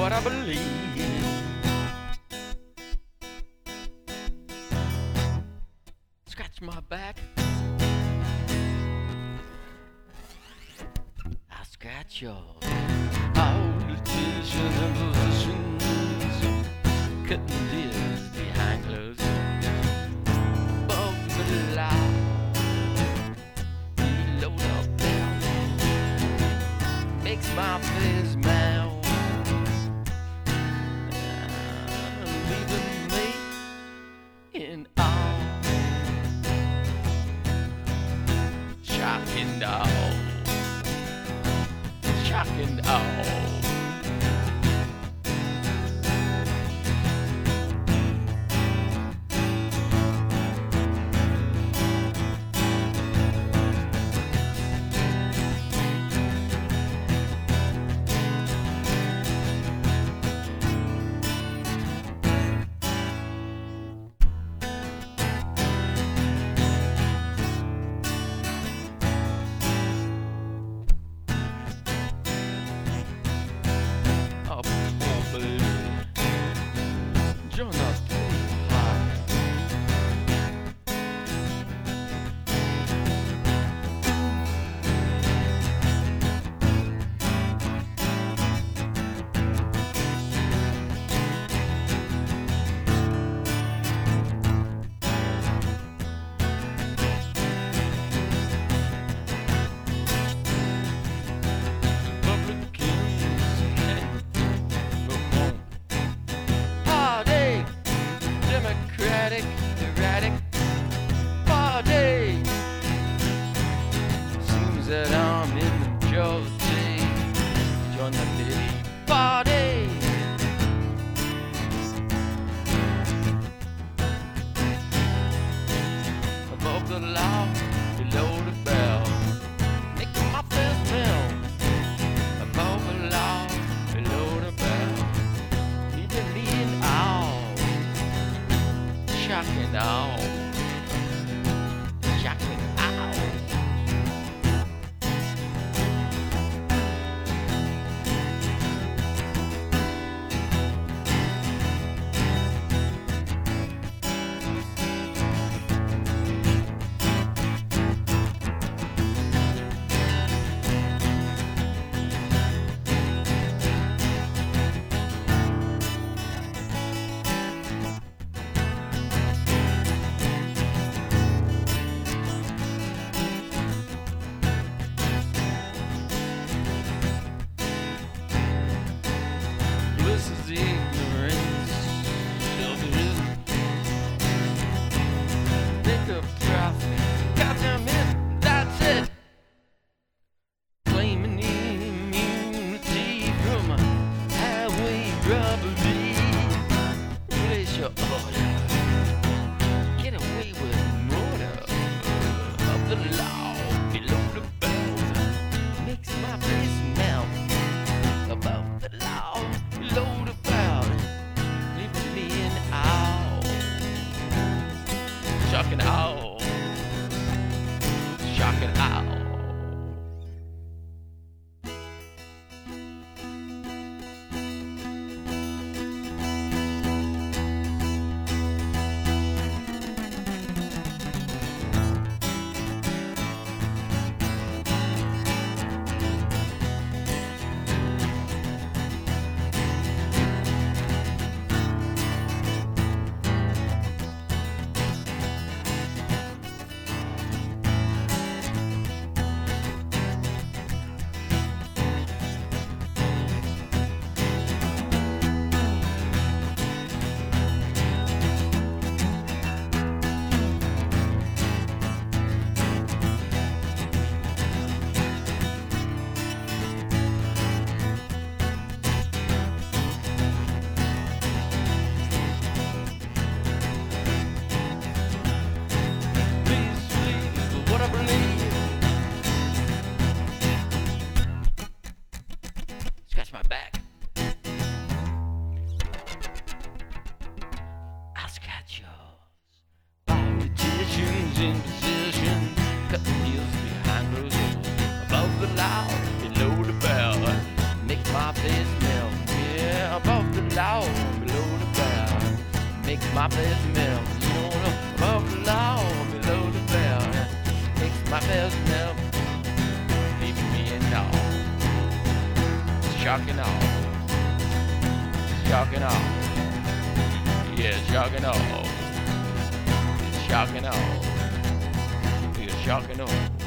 what I believe. Scratch my back, I scratch yours. Politicians and positions, cutting deals behind closed doors. Above the law, below the belt, makes my face melt. Leaving me in awe. Shocking dog, shocking dog. Democratic, erratic party. Seems that I'm in the majority. Join the pity party. Above the law, below the bell, making my fist melt. Above the law, below the bell, leaving me in awe. Shocking out, shocking out. law below the bell. Makes my best smell. You know, above the law below the bell. Makes my best smell. Leaving me in awe. Shocking all. Shocking all. Yeah, shocking all. Shocking all. Yeah, shocking all.